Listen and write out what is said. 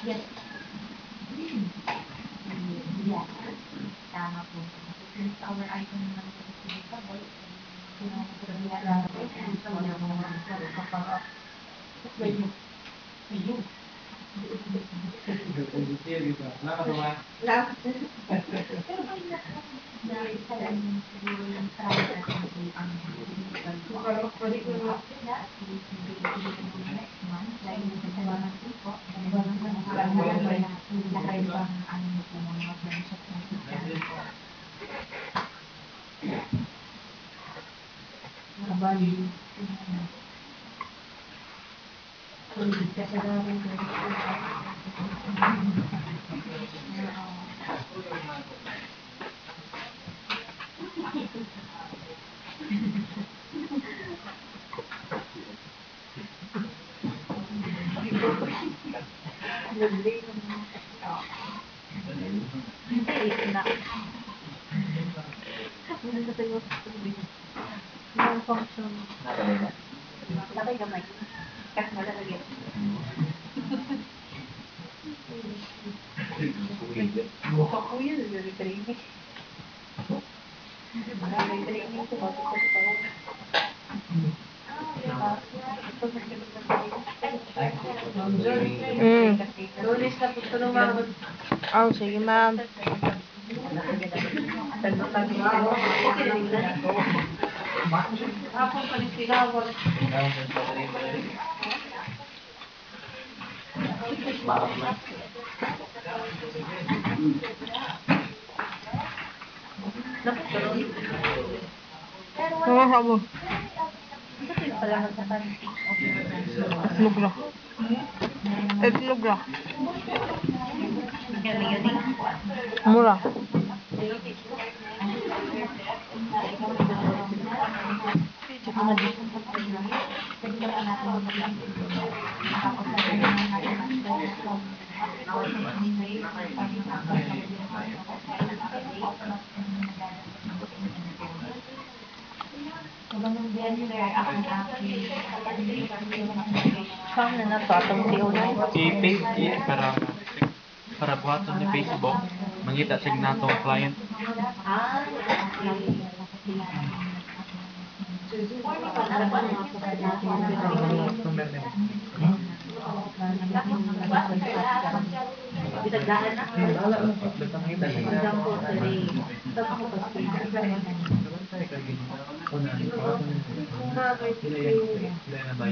Yes. Yes. Tama po. Since our item naman is vegetable, malfunction. Sabay gamay. Kasi malalagyan. Ako yun, nag-training. Nag-training ko bago ko ito. Lunes na po ito naman. Oh, sige ma'am. Ako palit sigawal. Mga habo. Itlog na. Itlog na. Mura. Saan na to? Atong siyo na. I-paste para buhaton ni Facebook. Mangita sa nato ang client. Bisagdahan na. Sila yan ba